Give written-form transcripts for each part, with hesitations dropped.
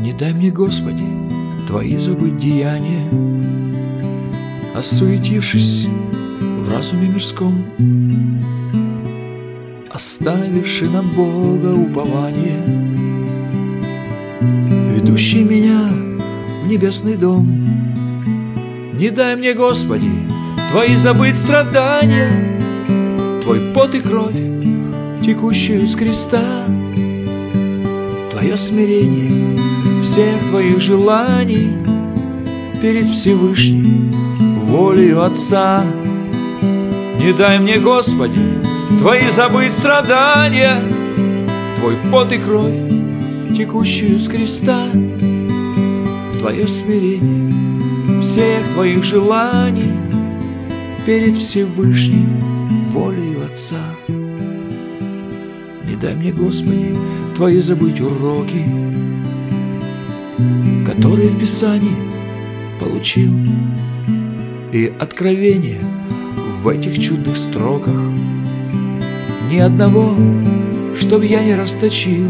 Не дай мне, Господи, Твои забыть деяния, осуетившись в разуме мирском, оставивши на Бога упование, ведущий меня в небесный дом. Не дай мне, Господи, Твои забыть страдания, Твой пот и кровь, текущую с креста, Твое смирение всех Твоих желаний перед Всевышней волею Отца. Не дай мне, Господи, Твои забыть страдания, Твой пот и кровь, текущую с креста, Твое смирение всех Твоих желаний перед Всевышней волею Отца. Не дай мне, Господи, Твои забыть уроки, которые в Писании получил, и откровение в этих чудных строках, ни одного, чтоб я не расточил.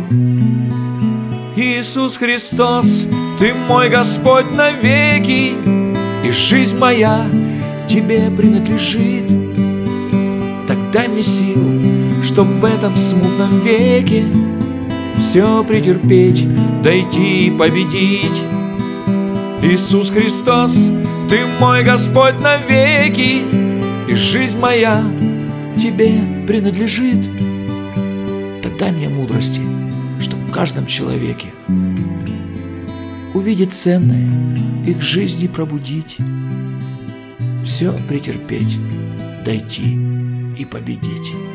Иисус Христос, Ты мой Господь навеки, и жизнь моя Тебе принадлежит. Так дай мне сил, чтоб в этом смутном веке все претерпеть, дойти и победить. Иисус Христос, Ты мой Господь навеки, и жизнь моя Тебе принадлежит. Так дай мне мудрости, чтоб в каждом человеке увидеть ценное, их жизни пробудить, все претерпеть, дойти и победить.